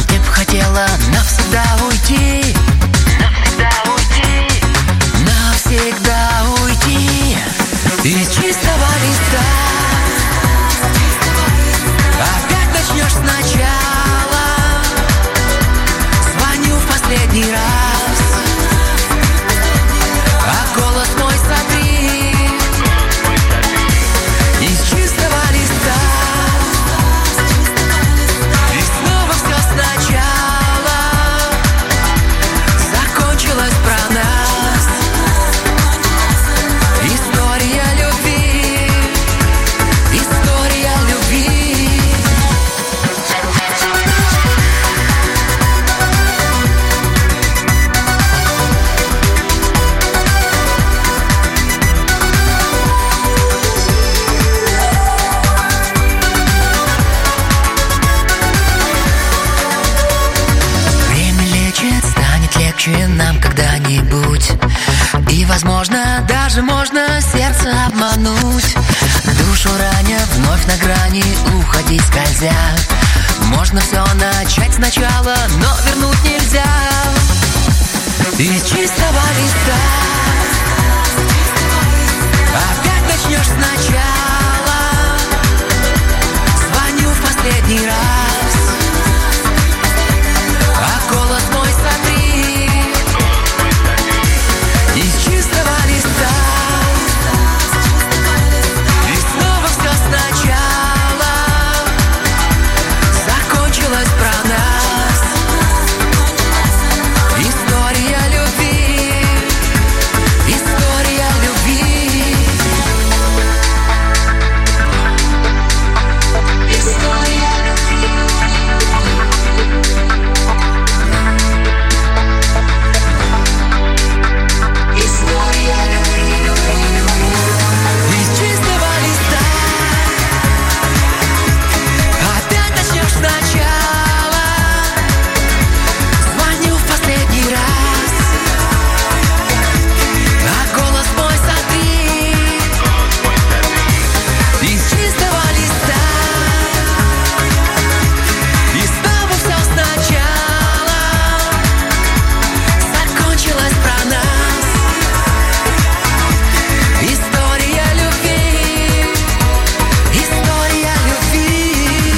ты б хотела навсегда уйти, навсегда уйти из чистого листа. Опять начнешь сначала, звоню в последний раз, а голос мой сотри из чистого листа. И снова все сначала закончилось про нас. История любви, история любви. Время лечит, станет легче нам когда-нибудь. И, возможно, даже можно сердце обмануть. Душу раня, вновь на грани уходить скользя. Можно все начать сначала, но вернуть нельзя. Из чистого листа опять начнешь сначала, звоню в последний раз, а голос мой сотри из чистого листа. И снова все сначала закончилось про нас. История любви, история любви. История из чистого листа опять начнешь сначала, звоню в последний раз, а голос мой сотри из чистого листа. И снова все сначала закончилось про нас. История любви, история любви.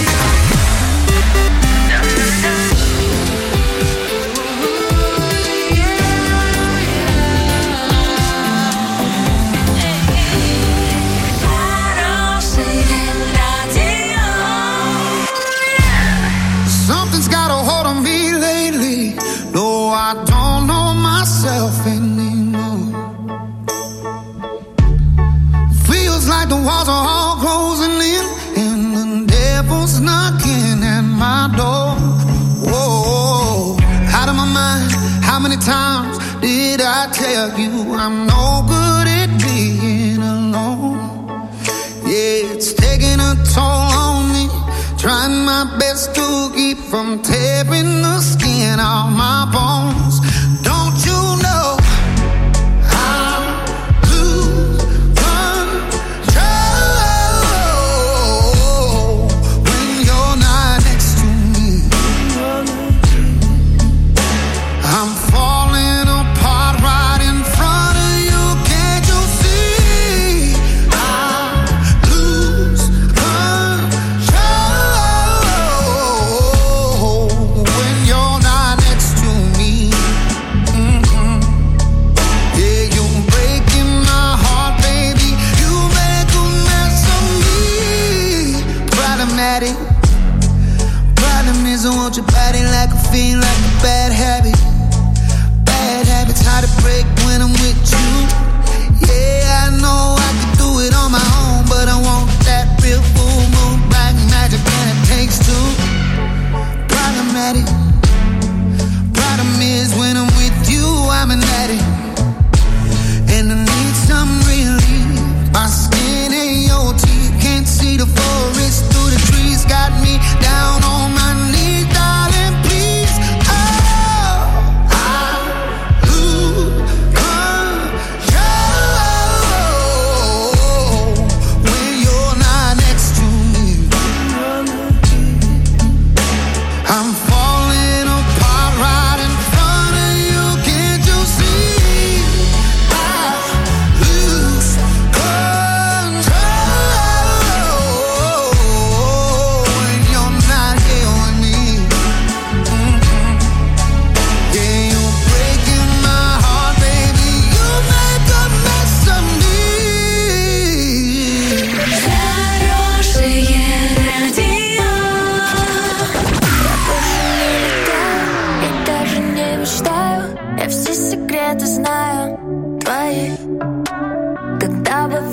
Something's got a hold on me lately. No, I don't know myself anymore. Feels like the walls are all closing in, and the devil's knocking at my door. Whoa, out of my mind. How many times did I tell you I'm no good at being alone? Yeah, it's taking a toll on me. Trying my best to keep from tearing the skin off my bones. Don't you know I lose control when you're not next to me? I'm falling apart right in front of you. Can't you see? I lose control when you're not next to me.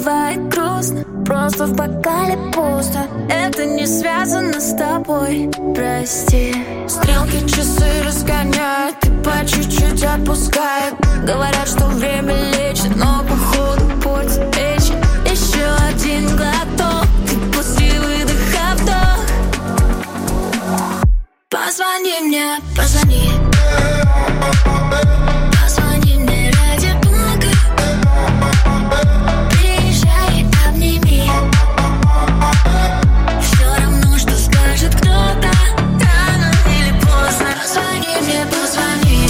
бывает грустно, просто в бокале пусто. Это не связано с тобой, прости. Стрелки часы разгоняют и по чуть-чуть отпускают. Говорят, что время лечит, но походу путь вечен. Еще один глоток, и после выдоха вдох. Позвони мне, позвони. Позвони мне ради бога. Приезжай и обними. Все равно, что скажет кто-то, рано или поздно. Позвони мне, позвони.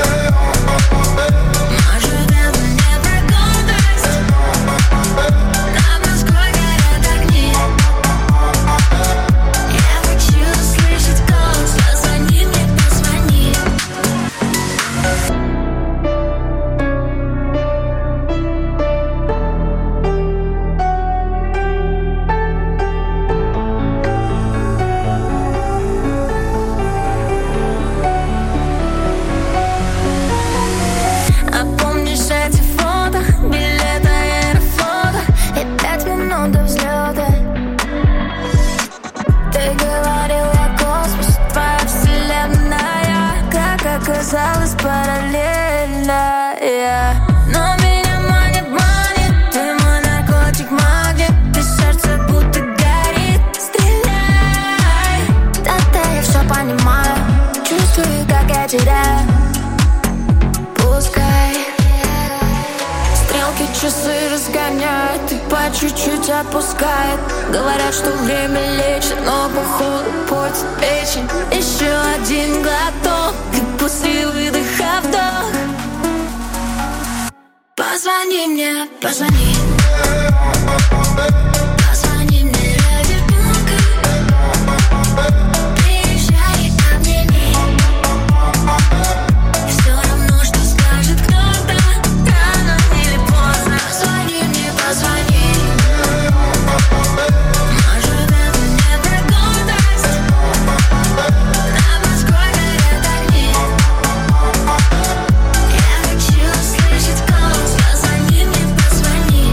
Может, это не про гордость. Над Москвой горят огни. Я хочу слышать голос. Позвони мне, позвони. А помнишь эти фото, билеты аэрофлота и 5 минут до взлета? Ты говорила космос, твоя вселенная, как оказалось, параллельная. Но меня манит, ты мой наркотик, магнит. Ты сердце будто горит, стреляй. Да-да, я все понимаю, чувствую, как я теряю. Пускай стрелки часы разгоняют и по чуть-чуть отпускает. Говорят, что время лечит, но походу путь вечен. Еще один глоток, и после выдоха вдох. Позвони мне, позвони. Позвони мне ради бога. Приезжай и обними. Все равно, что скажет кто-то, рано или поздно. Позвони мне, позвони. Может, это не про гордость. Над Москвой горят огни. Я хочу слышать голос. Позвони мне, позвони.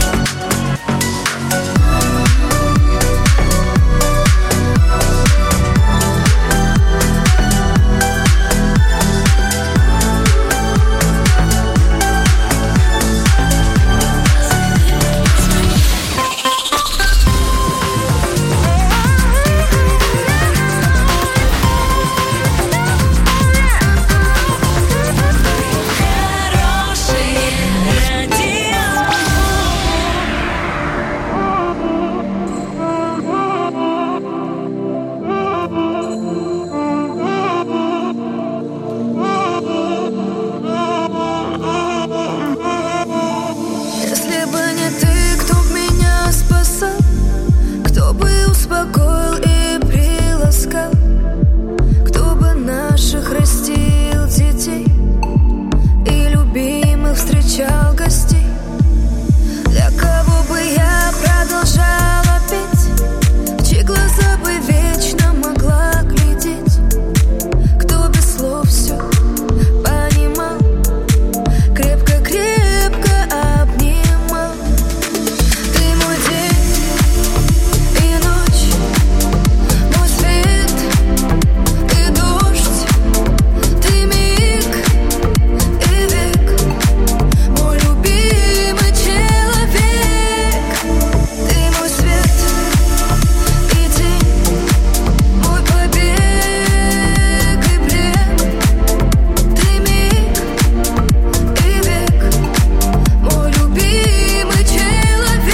Если бы не ты, кто б меня спасал, кто бы успокоил и приласкал, кто бы наших растил детей и любимых встречал гостей, для кого бы я продолжала петь, в чьи глаза бы вечно могла глядеть, кто без слов все понимал, крепко-крепко обнимал. Ты мой день и ночь, мой свет и дождь. Ты миг и век, мой любимый человек. Ты мой свет и день, мой побег и плен. Ты миг и век, мой любимый человек.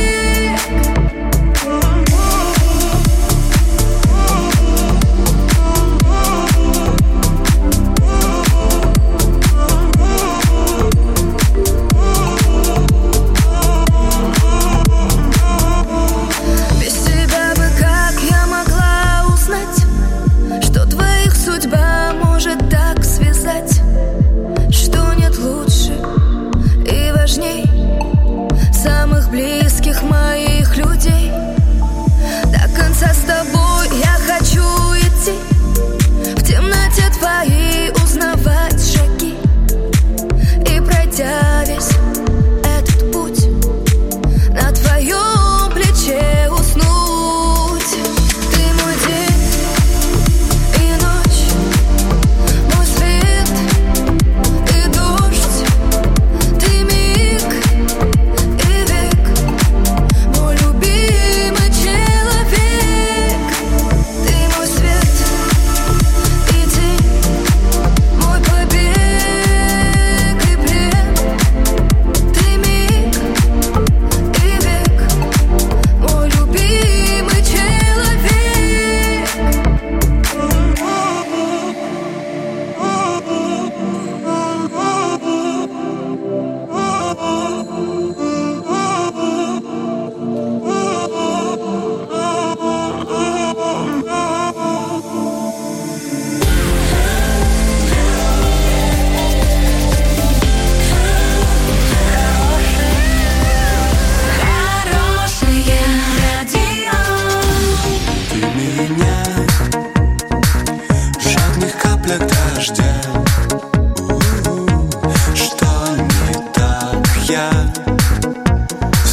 Без тебя бы как я могла узнать, что твоих судьба может так связать, что нет лучше и важней самых близких моих людей. До конца с тобой я хочу идти, в темноте твоей узнавать шаги. И пройдя весь этот путь, над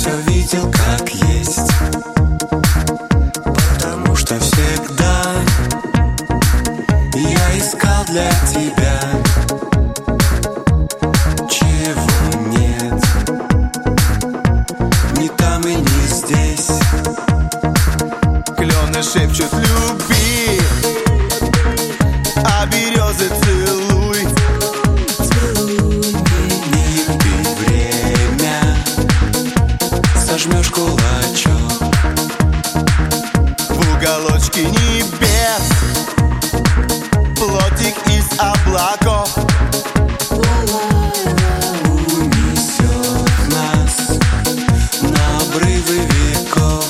все видел как есть, потому что всегда я искал для тебя, чего нет, ни там и не здесь. Клены шепчут люби, а березы целуй. Не губи время, сожмешь кулачок В уголочке небес плотик из облаков унесет нас на обрывы веков.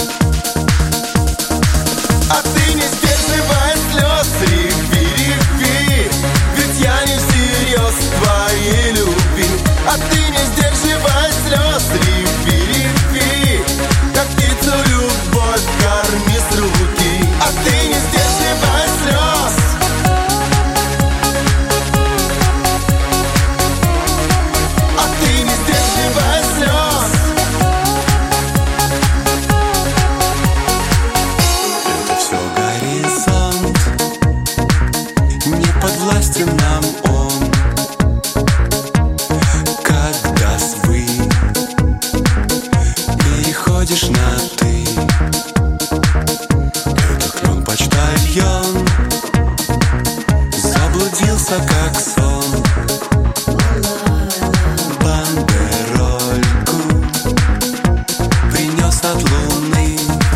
А ты не сдерживай слез, реви, реви, ведь я не всерьез твоей любви. А ты не сдерживай слез, реви, реви, как птицу любовь корми с руки. А ты не сдерживай слез. А ты не сдерживай слез. Это все горизонт, не подвластен нам он. Когда свы переходишь на ты, это клен почтальон заблудился как сон. Бандерольку принес от луны.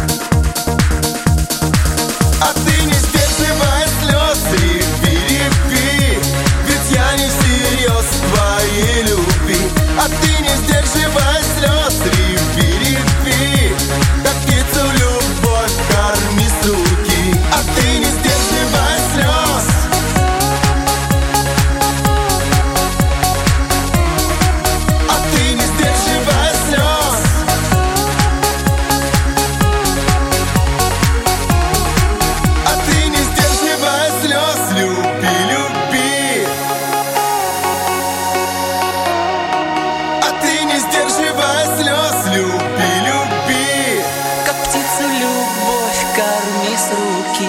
А ты не сдерживай слез, реви, реви, ведь я не всерьез твоей любви. А ты не сдерживай слез, реви, реви, как птицу любовь корми с руки. А ты не сдерживай слез. А ты не сдерживай слез. А ты не сдерживай слез, люби, люби. А ты не сдерживай слез, люби, люби. Как птицу любовь корми с руки.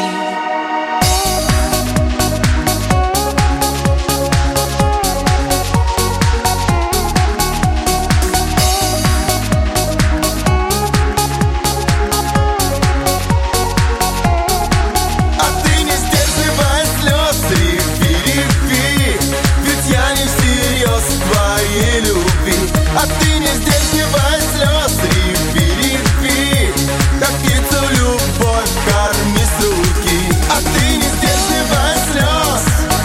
А ты не сдерживай слез, реви, реви, ведь я не всерьез твоей любви. А ты не сдерживай слез, реви, реви, как птицу любовь корми с руки. А ты не сдерживай слез.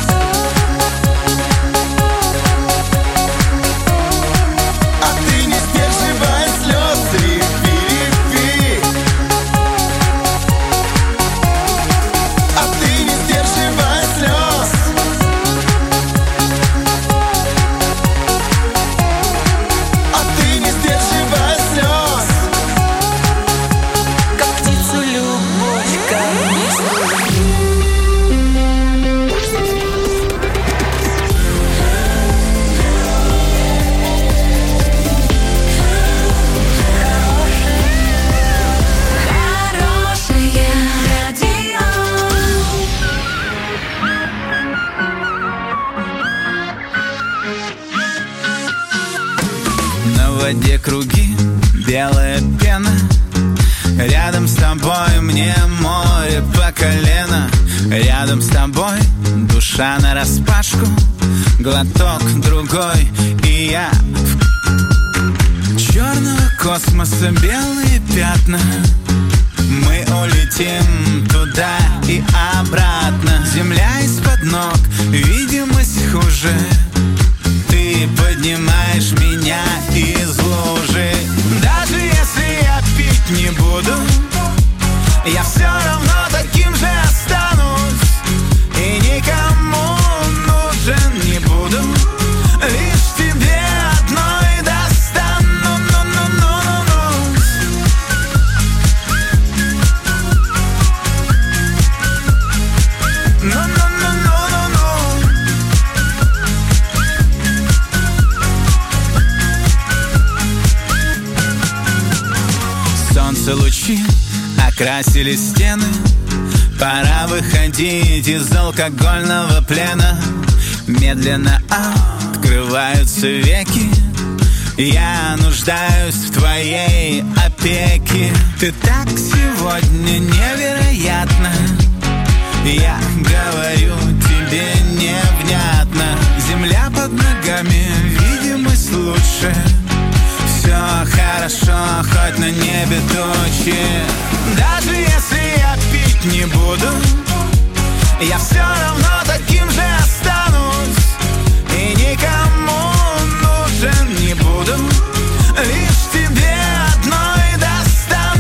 А ты не сдерживай слез, реви, реви. А ты не сдерживай слез. А ты не сдерживай слез. Как птицу любовь корми с руки. Хорошее радио. На воде круги, белая пена. Рядом с тобой мне море по колено. Рядом с тобой душа нараспашку. Глоток другой, и я черного космоса белые пятна. Мы улетим туда и обратно. Земля из-под ног, видимость хуже. Ты поднимаешь меня из лужи. Даже если я пить не буду, я все равно таким же останусь. И никому нужен не буду, лишь тебе одной достану. солнца лучи окрасили стены. Пора выходить из алкогольного плена. Медленно открываются веки. Я нуждаюсь в твоей опеке. Ты так сегодня невероятна. Я говорю тебе невнятно. Земля под ногами, видимость лучше. Все хорошо, хоть на небе тучи. Даже если я пить не буду, я все равно таким же останусь. И никому нужен не буду, лишь тебе одной достану.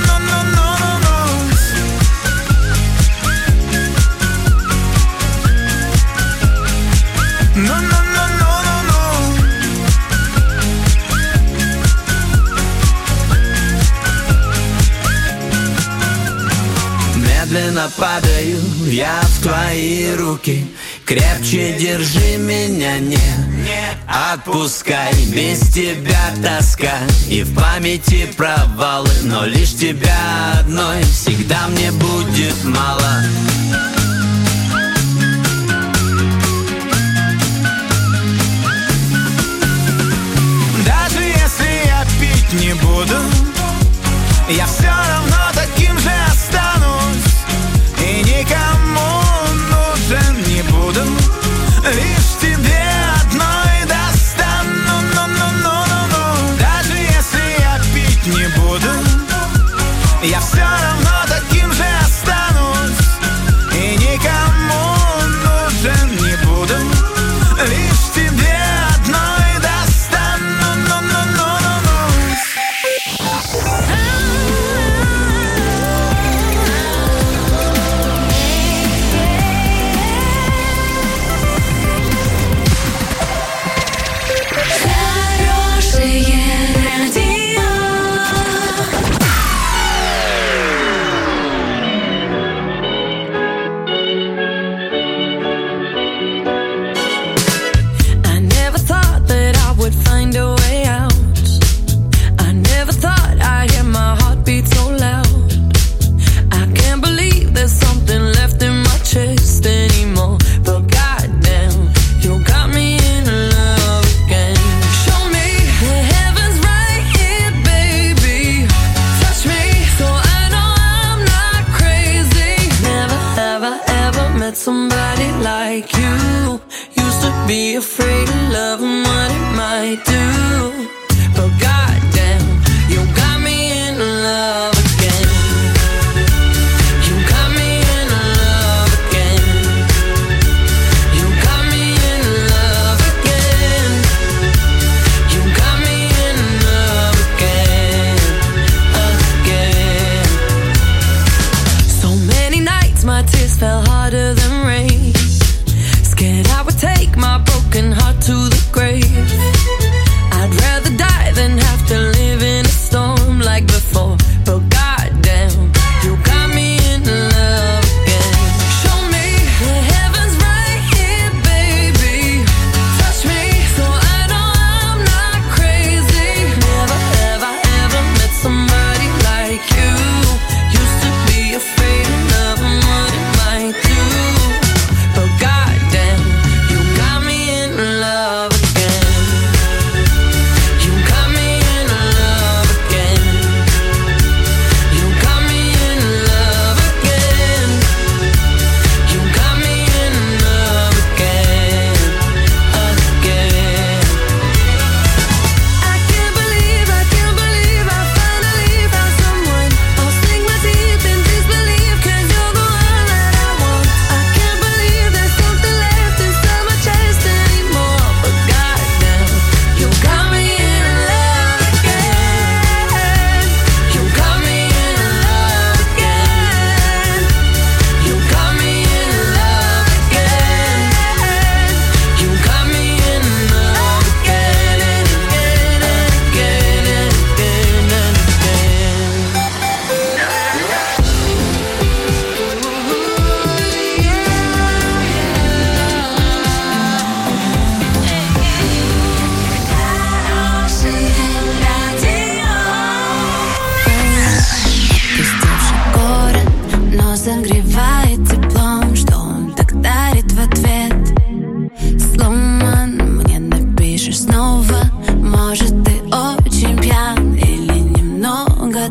Медленно падаю я в твои руки. Крепче держи меня, не отпускай. Без тебя тоска и в памяти провалы, но лишь тебя одной всегда мне будет мало. Даже если я пить не буду, я все равно таким же останусь. И никому нужен не буду, лишь тебе одной достану. Даже если я пить не буду, я все равно таким же останусь. И никому нужен не буду, лишь тебе одной достану. Somebody like you. Used to be afraid of love and what it might do, but goddamn, you got me in love again. You got me in love again. You got me in love again. You got me in love again, again. So many nights my tears fell harder than rain. Scared I would take my broken heart to the grave. I'd rather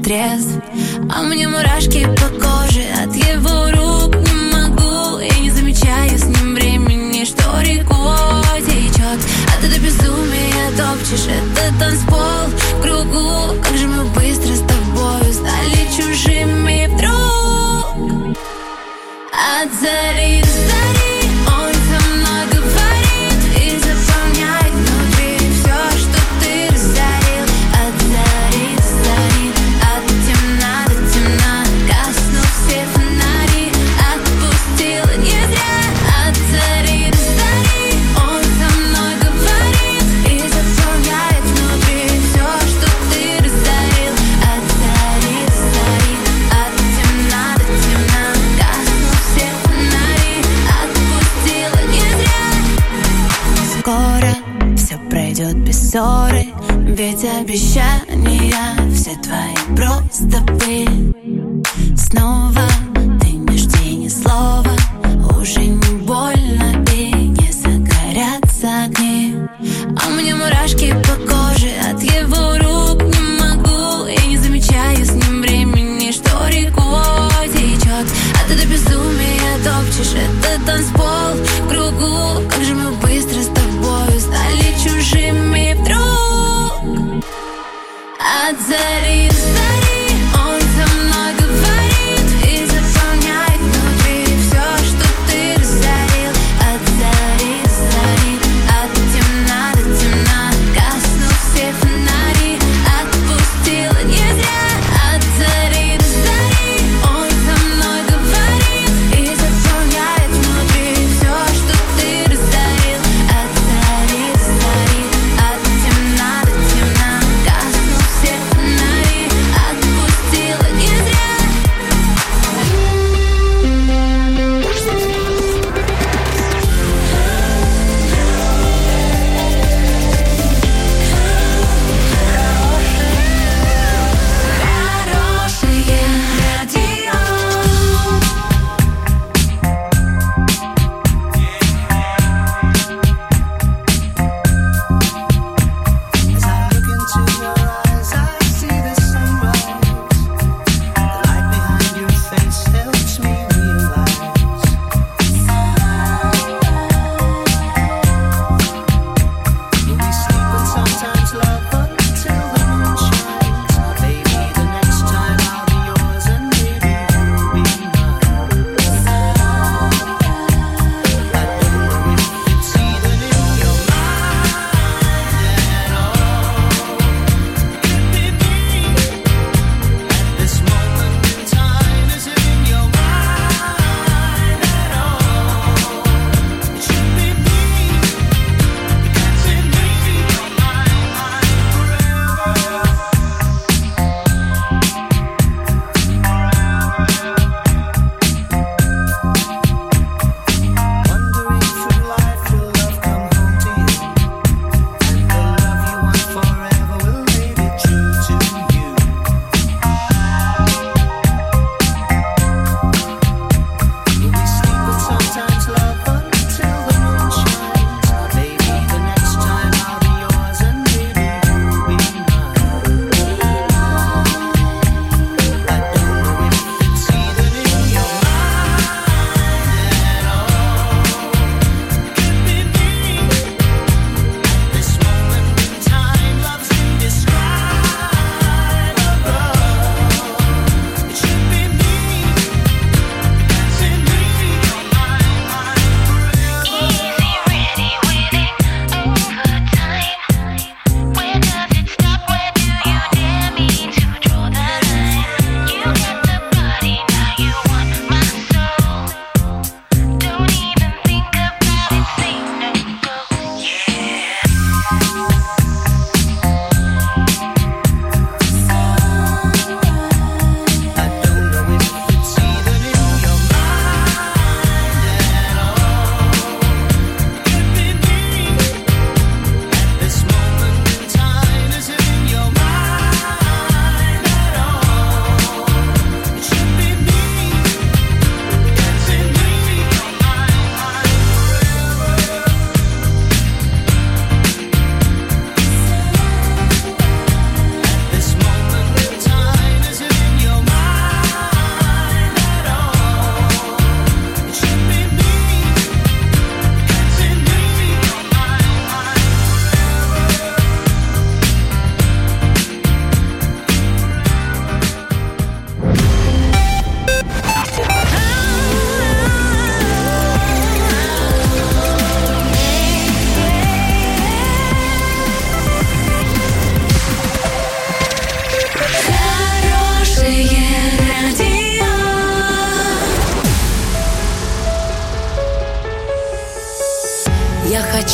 трезв. А мне мурашки по коже от его рук. Не могу, я не замечаю с ним времени, что рекой течет. А ты до безумия топчешь этот танцпол в кругу. Как же мы быстро с тобою стали чужими вдруг. От зари до зари он со мной говорит и заполняет внутри все, что ты разорил. От зари до зари, от темна до темна, гаснут все фонари, отпустила не зря. От зари до зари он со мной говорит и заполняет внутри все, что ты разорил. От зари до зари, от темна до темна, гаснут все фонари, отпустила не зря. Скоро все пройдет без ссоры, ведь обещания все твои просто пыль. Снова ты не жди ни слова, уже не больно и не загорятся огни. А мне мурашки по коже от его рук. Не могу, я не замечаю с ним времени, что рекой течет. А ты до безумия топчешь этот танцпол в кругу. Как же мы быстро с тобою стали чужими вдруг. От зари до зари он со мной говорит и заполняет внутри все, что ты разорил. От зари до зари, от темна до темна, гаснут все фонари, отпустила не зря. От зари до зари он со мной говорит и заполняет внутри все, что ты разорил. От зари до зари, от темна до темна, гаснут все фонари,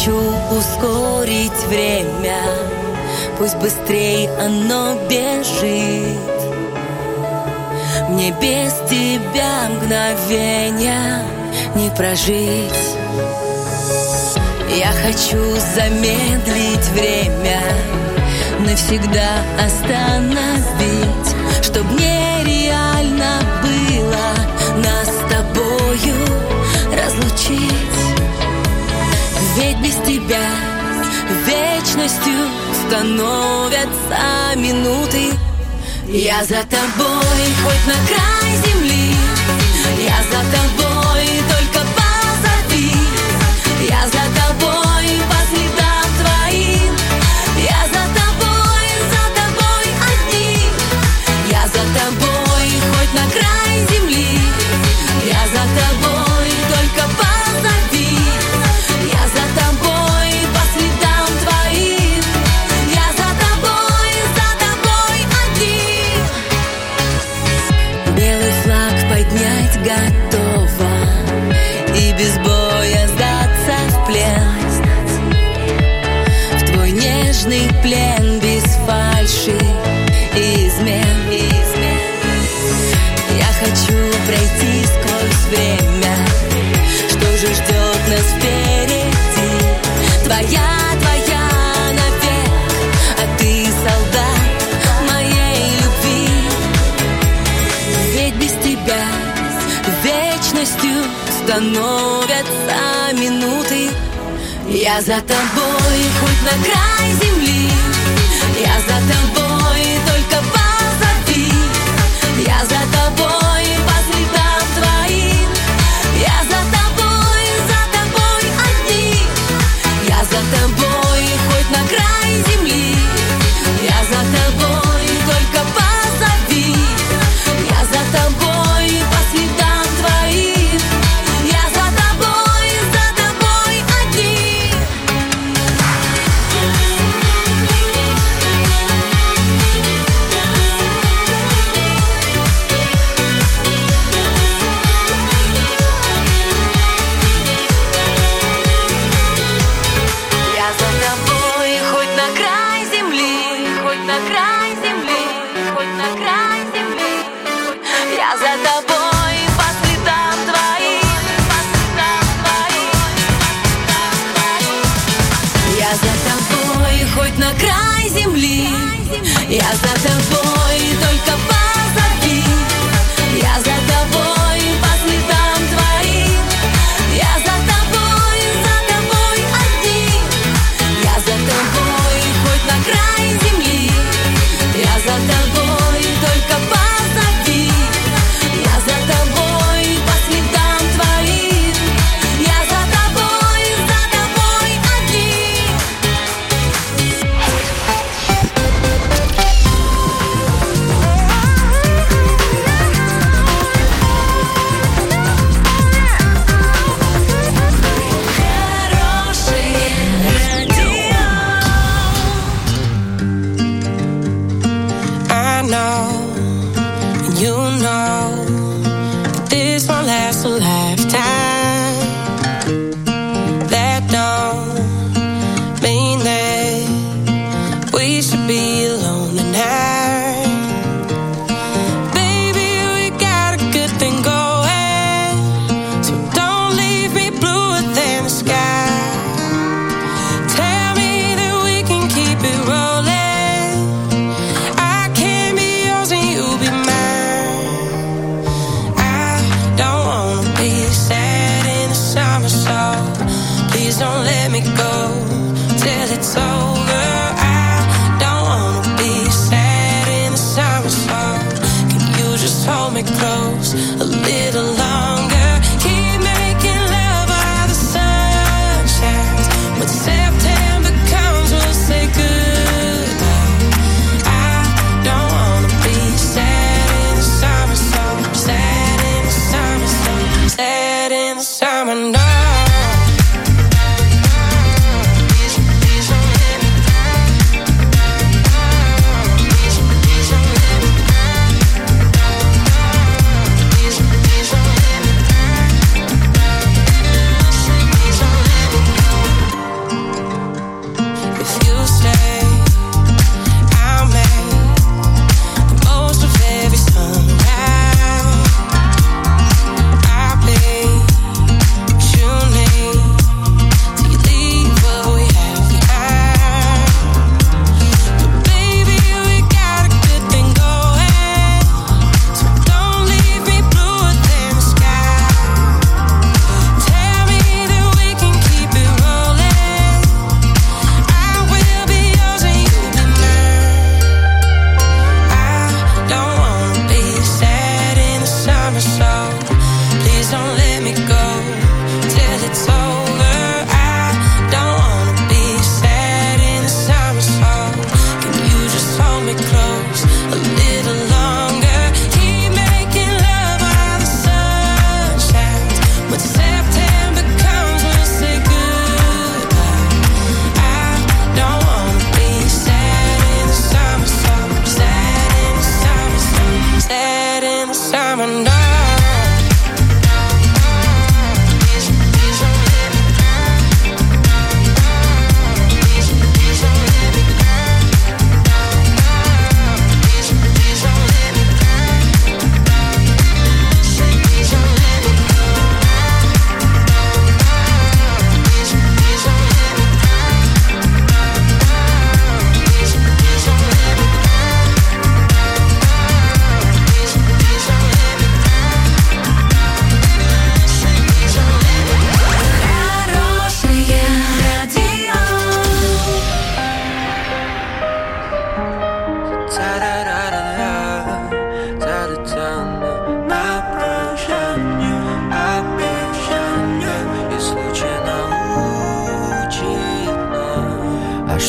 хочу ускорить время, пусть быстрей оно бежит. Мне без тебя мгновения не прожить. Я хочу замедлить время, навсегда остановить, чтоб нереально было нас с тобою разлучить. Ведь без тебя вечностью становятся минуты. Я за тобой хоть на край земли, я за тобой, только позови. Я за тобой по следам твоим, я за тобой одни. Я за тобой хоть на край земли, я за тобой, только позови. Я за тобой по следам твоим, я за тобой одни. Белый флаг поднять готова и без боя сдаться в плен, в твой нежный плен без фальши и измен. Я хочу пройти сквозь время, что же ждет нас впереди. Твоя навек, а ты солдат моей любви. Ведь без тебя вечностью становятся минуты. Я за тобой хоть на край земли, я за тобой, только позови. Я за тобой по следам твоим, я за тобой одни. Я за тобой хоть на край земли, я за тобой, только позови. Я за тобой по следам твоим, я за тобой одни. Я за тобой хоть на край земли, хоть на край земли, хоть на край земли. Я за тобой по следам твоим, по следам твоим. Я за тобой хоть на край земли, я за тобой, только позови. Я за тобой по следам твоим, я за тобой одни. Я за тобой хоть на край земли, я за тобой, только позови. Я за тобой по следам твоим, я за тобой одни. I know, and you know, that this won't last a lifetime. That don't mean that we should be alone tonight. Baby, we got a good thing going, so don't leave me bluer than the sky. Tell me that we can keep it rolling. I can be yours and you be mine. I don't wanna be sad in the summer, so please don't let me go till it's over. I don't wanna be sad in the summer, so can you just hold me close a little longer? Keep making love while the sun shines. When September comes, we'll say goodbye. I don't wanna be sad in the summer, so sad in the summer, so sad in the summer, no. Please don't let me Please don't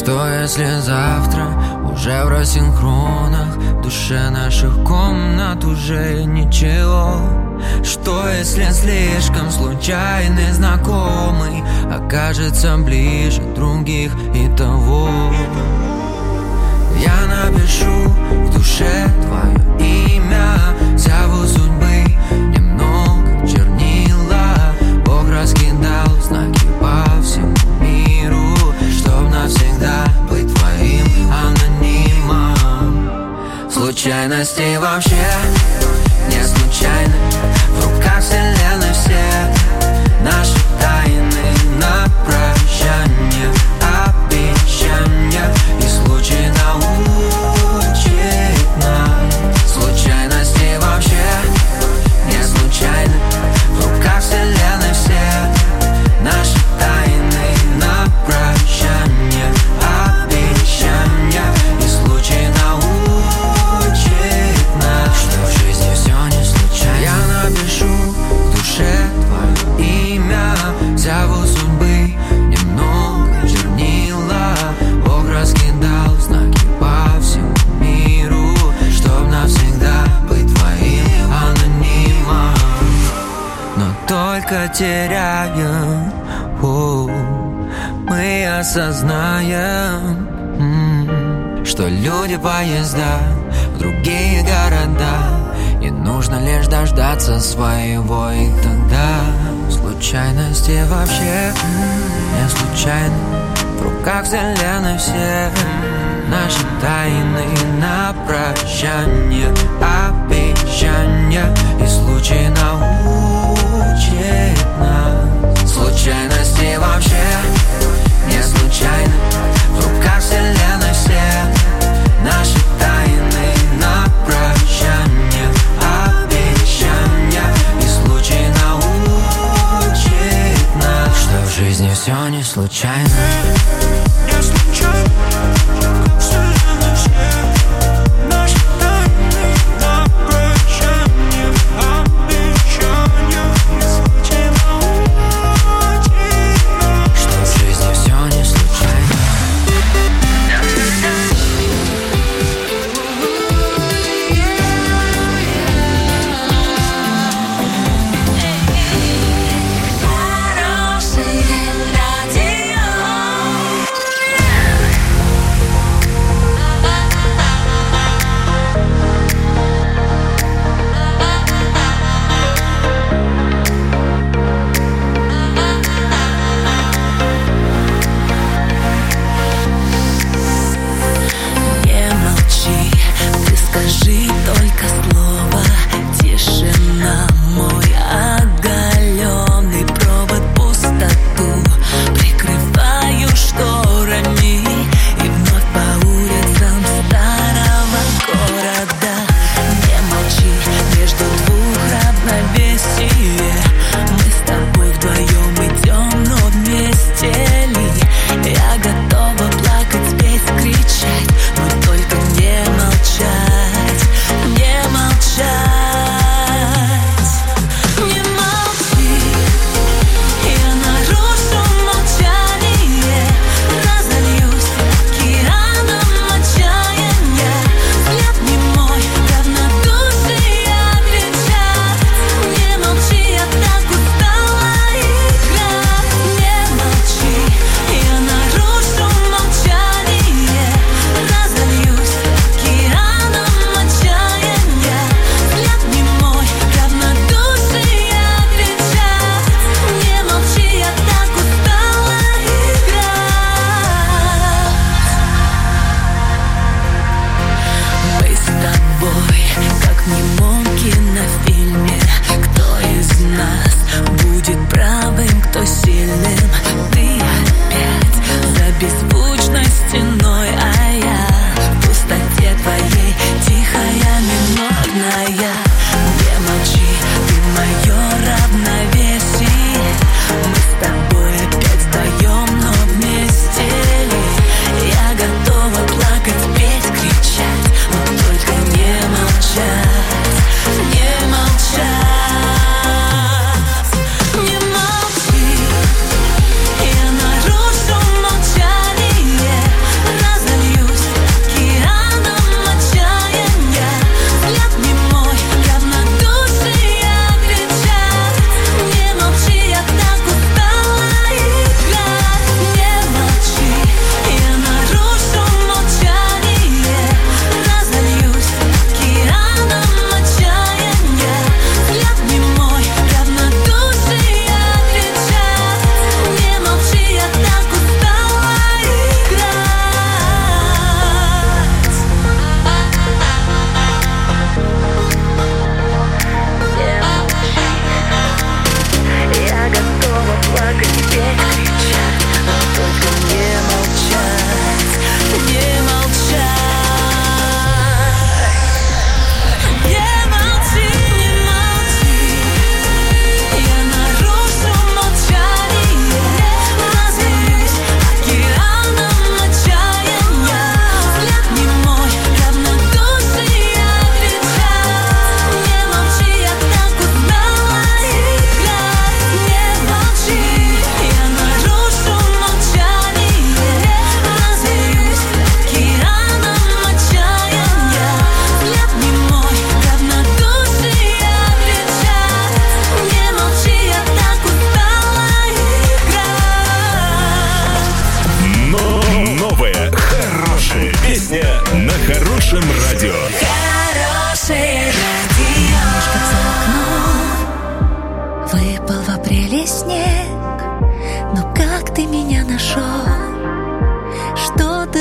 Что если завтра уже в рассинхронах, в душе наших комнат уже ничего? Что если слишком случайный знакомый окажется ближе других и того? Я напишу в душе твое имя, взяву судьбы немного чернила. Бог раскидал знаки по всему миру, чтоб навсегда быть твоим анонимом. Случайности вообще не случайны, в руках вселенной все наши тайны на прощание, обещания, и случай научит нас. Случайности вообще не случайны, в руках вселенной все наши тайны на прощание, обещания, и случай научит нас, что в жизни все не случайно. Я напишу в душе твое имя, взяву судьбы немного чернила. Бог раскидал знаки по всему миру, чтоб навсегда быть твоим анонимом. Но только теряем, мы осознаем, что люди поезда в другие города, и нужно лишь дождаться своего, и тогда случайности вообще не случайны, в руках вселенной все наши тайны на прощание, обещания, и случай научит нас. Случайности вообще не случайны, в руках вселенной все наши тайны на прощание, обещания, и случай научит нас, что в жизни все не случайно. Не случайно, вселенной все наши тайны на прощание, обещания, и случай научит нас, что в жизни все не случайно.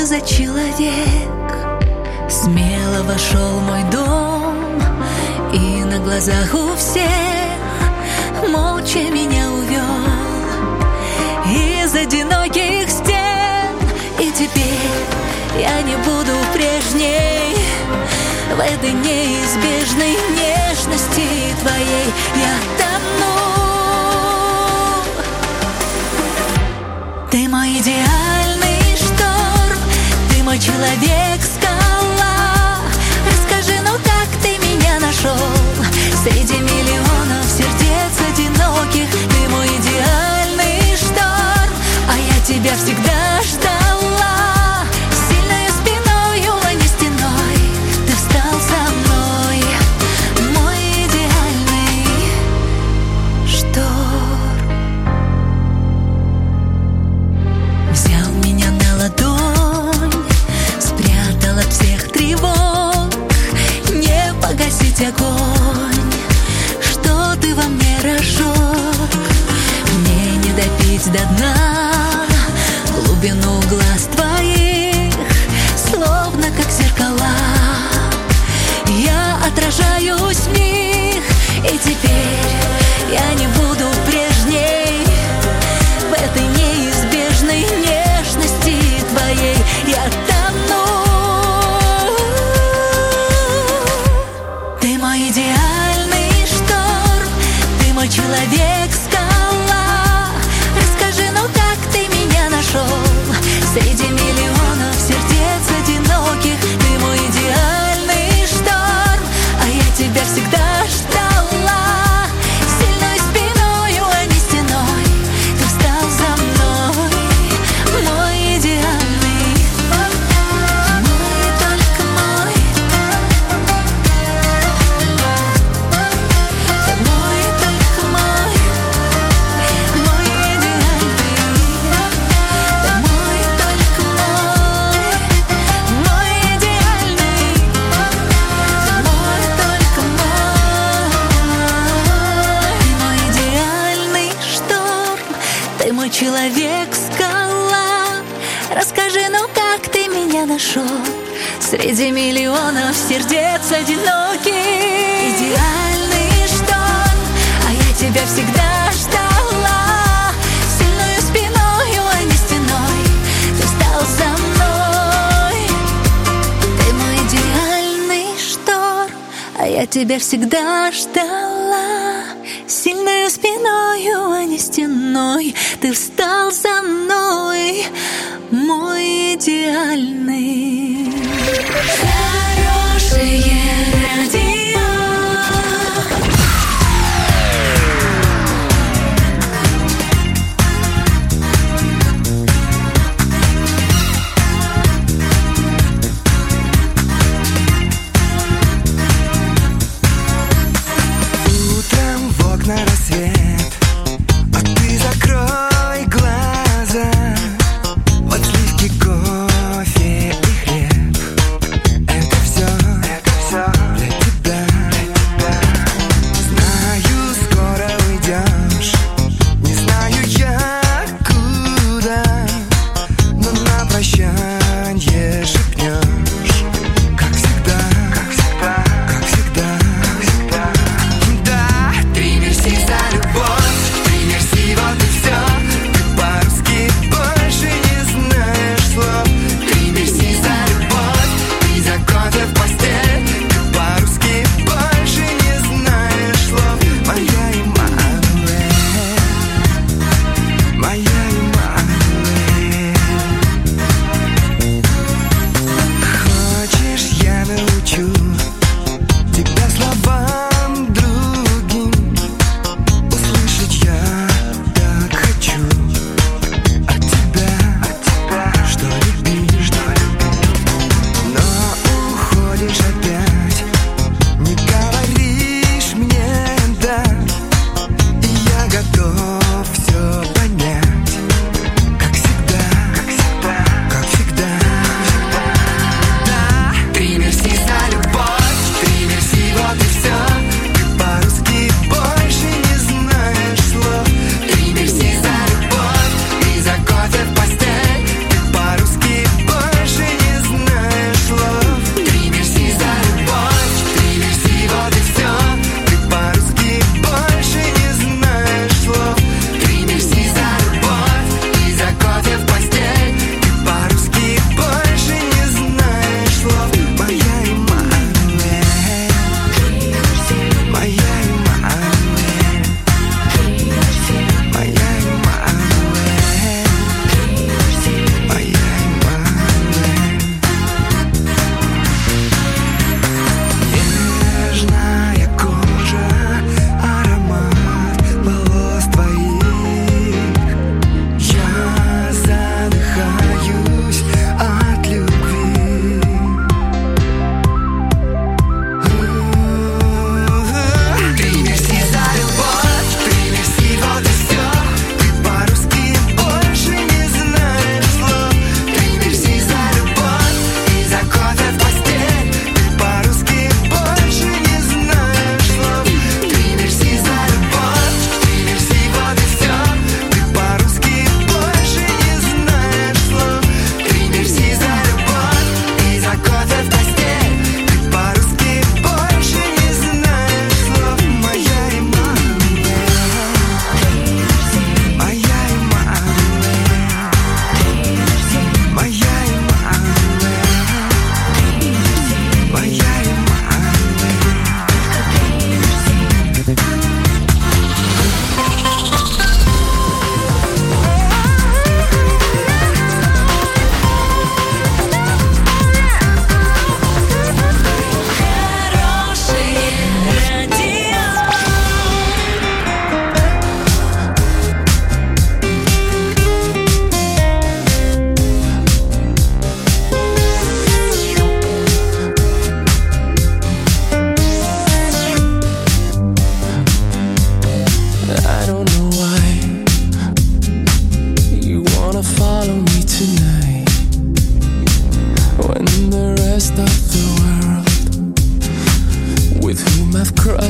за человек смело вошел в мой дом и на глазах у всех молча меня увел из одиноких стен. И теперь я не буду прежней в этой неизбежной нежности твоей. Я тону. Ты мой идеальный шторм, ты мой человек-скала. Расскажи, ну как ты меня нашел среди миллионов сердец одиноких? Ты мой идеальный шторм, а я тебя всегда ждала. Сильной спиною, а не стеной, ты встал за мной, мой идеальный шторм. Взял меня на ладонь, спрятал от всех тревог. Не погасить огонь, что ты во мне разжег. Мне не допить до дна глубину глаз твоих, словно как зеркала я отражаюсь в них. И теперь я не буду прежней в этой неизбежной нежности твоей. Я тону. Ты мой идеальный шторм, ты мой человек-скала. Расскажи, ну как ты меня нашел среди миллионов сердец одиноких? Ты мой идеальный шторм, а я тебя всегда ждала. Сильной спиною, а не стеной, ты встал за мной, мой идеальный, мой, только мой. Ты мой, только мой, мой идеальный. Ты мой, только мой, мой идеальный. Ты мой, только мой, мой идеальный шторм. Ты мой человек-скала. Расскажи, ну как ты меня нашел среди миллионов сердец одиноких? Идеальный шторм, а я тебя всегда ждала. Сильную спиною, а не стеной, ты встал за мной. Ты мой идеальный шторм, а я тебя всегда ждала. Сильную спиною, а не стеной, ты встал за мной, мой идеальный. Хорошее радио. Утром в окна рассвет, а ты закрой глаза. Вот сливки, кофе и хлеб. Это все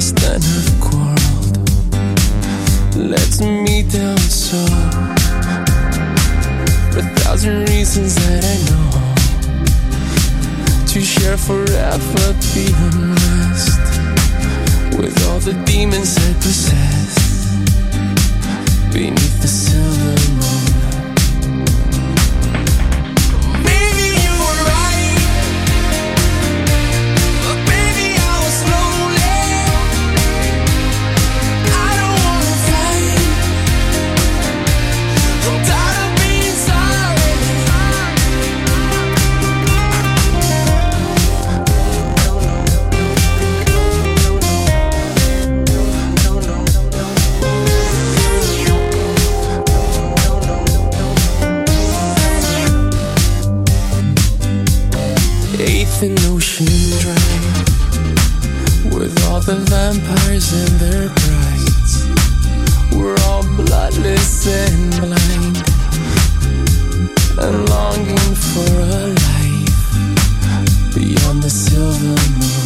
center of the world. Let's meet down so for 1,000 reasons that I know to share forever, be unrest with all the demons I possess beneath the silver moon. An ocean dry with all the vampires and their brides. We're all bloodless and blind and longing for a life beyond the silver moon.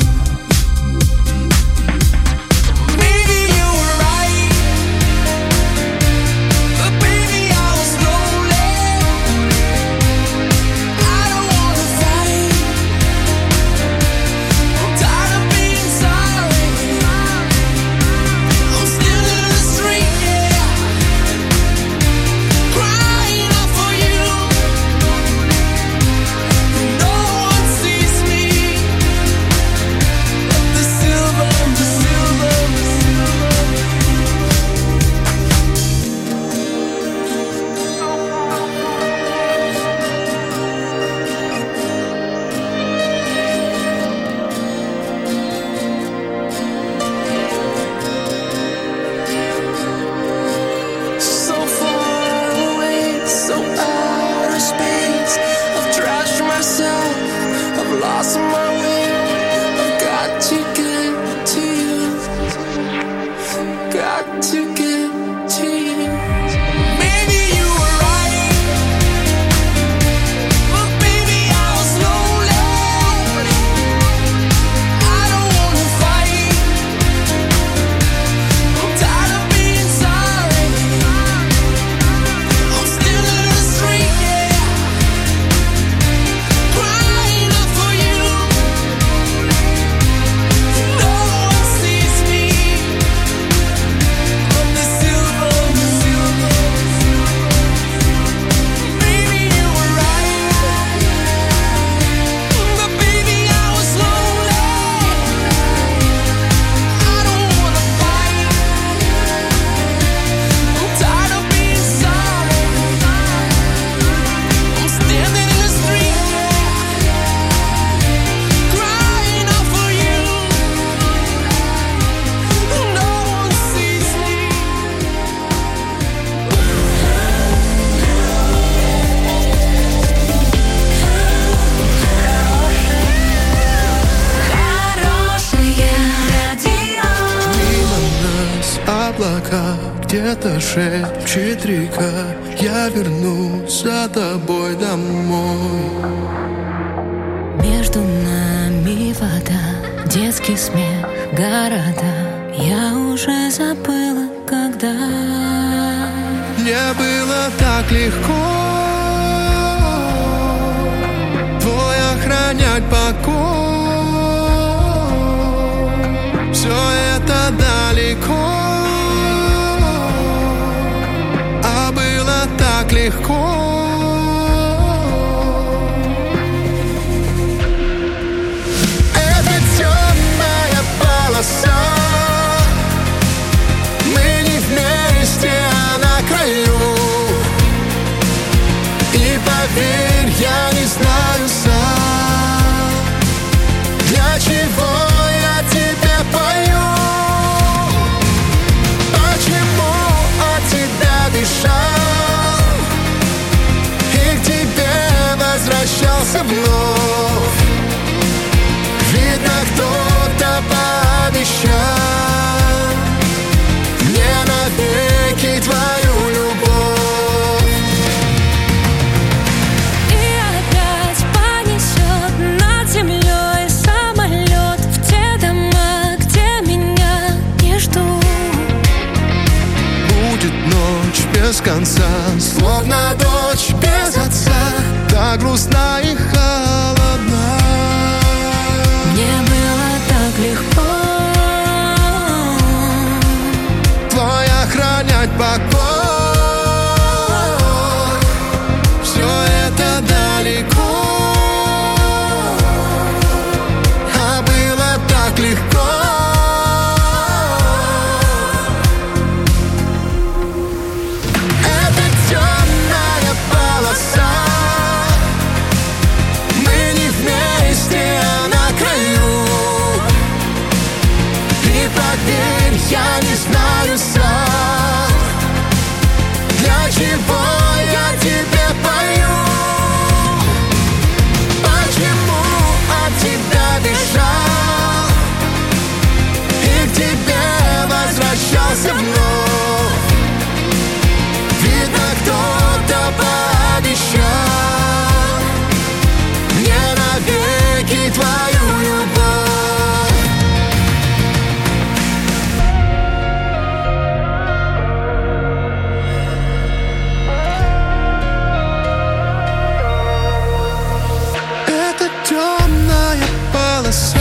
Где-то шепчет река, я вернусь за тобой домой. Между нами вода, детский смех, города. Я уже забыла, когда мне было так легко твой охранять покой. Все это далеко, так легко. Это темная полоса, мы не вместе, а на краю. И поверь, я не знаю сам, для чего я тебе пою. Почему от тебя бежал? конца. Словно дочь без отца, так грустна и холодна. Мне было так легко твой охранять покой. Все это далеко, а было так легко. Это темная полоса, мы не вместе, а на краю. И поверь, я не знаю сам, для чего я тебе пою. Почему от тебя бежал и к тебе возвращался вновь. Видно, кто-то пообещал мне навеки твою любовь. Это темная полоса,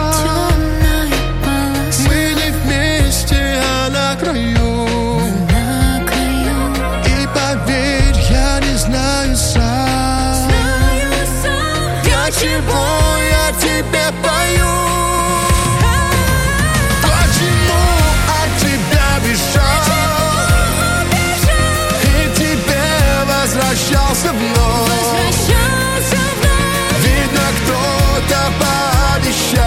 мы не вместе, а на краю. И поверь, я не знаю сам, для чего я тебе пою. Почему от тебя бежал и к тебе возвращался вновь. Видно, кто-то пообещал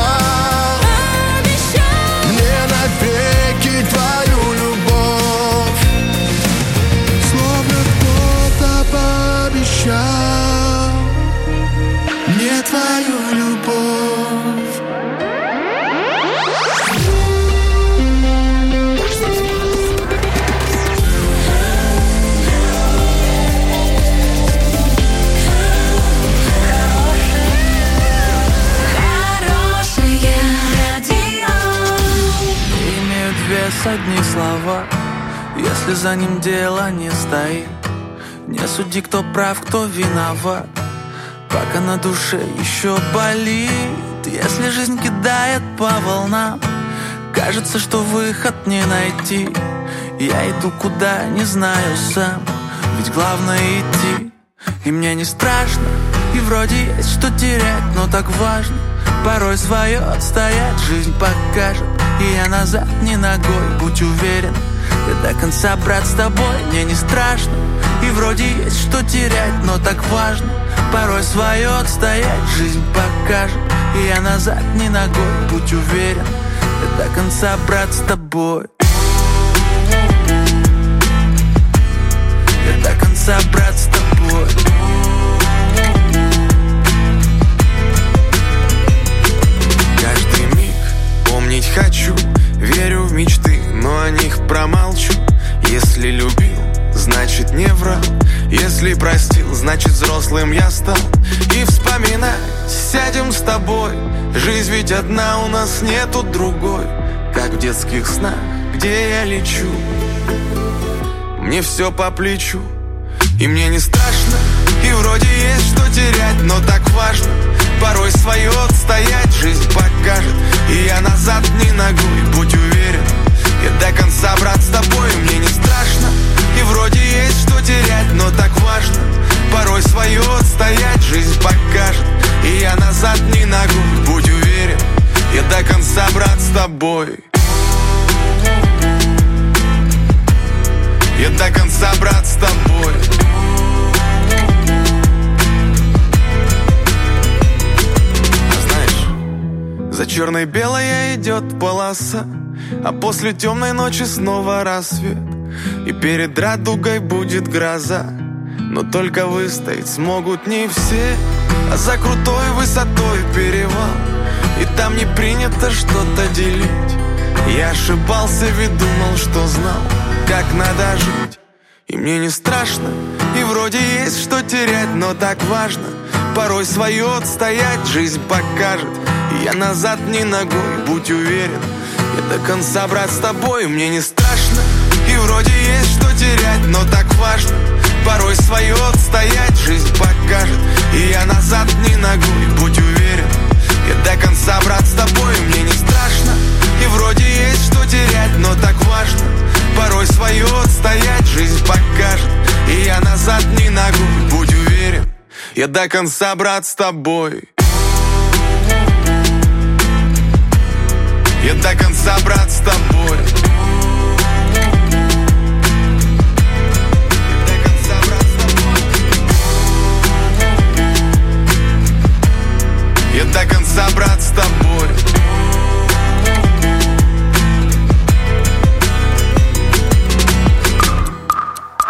мне навеки твою любовь. Словно кто-то пообещал мне твою любовь. Имеют вес одни слова, если за ним дело не стоит. Не суди, кто прав, кто виноват, пока на душе еще болит. Если жизнь кидает по волнам, кажется, что выход не найти. Я иду куда, не знаю сам, ведь главное идти. И мне не страшно, и вроде есть что терять, но так важно порой свое отстоять. Жизнь покажет, и я назад ни ногой, будь уверен. Я до конца, брат, с тобой, мне не страшно. И вроде есть что терять, но так важно порой свое отстоять. Жизнь покажет, и я назад ни ногой, будь уверен. Я до конца, брат, с тобой. Я до конца, брат, с тобой. Каждый миг помнить хочу, верю в мечты, но о них промолчу. Если любил, значит не врал. Если простил, значит взрослым я стал. И вспоминать сядем с тобой. Жизнь ведь одна, у нас нету другой. Как в детских снах, где я лечу, мне все по плечу. И мне не страшно, и вроде есть что терять, но так важно порой свое отстоять. Жизнь покажет, и я назад ни ногой, будь уверен. Я до конца, брат, с тобой, мне не страшно. И вроде есть что терять, но так важно порой свое отстоять. Жизнь покажет, и я назад ни ногой, будь уверен. Я до конца, брат, с тобой. Я до конца, брат, с тобой. А знаешь, за черной-белой идет полоса, а после темной ночи снова рассвет. И перед радугой будет гроза, но только выстоять смогут не все. А за крутой высотой перевал, и там не принято что-то делить. Я ошибался, ведь думал, что знал, как надо жить. И мне не страшно, и вроде есть что терять, но так важно порой свое отстоять. Жизнь покажет, и я назад ни ногой, будь уверен. Я до конца, брат, с тобой, мне не страшно. И И вроде есть что терять, но так важно порой свое отстоять. Жизнь покажет, и я назад не ногой. Будь уверен, я до конца, брат, с тобой. Мне не страшно, и вроде есть что терять, но так важно порой свое отстоять. Жизнь покажет, и я назад не ногой. Будь уверен, я до конца, брат, с тобой. Я до конца, брат, с тобой. Я до конца, брат, с тобой.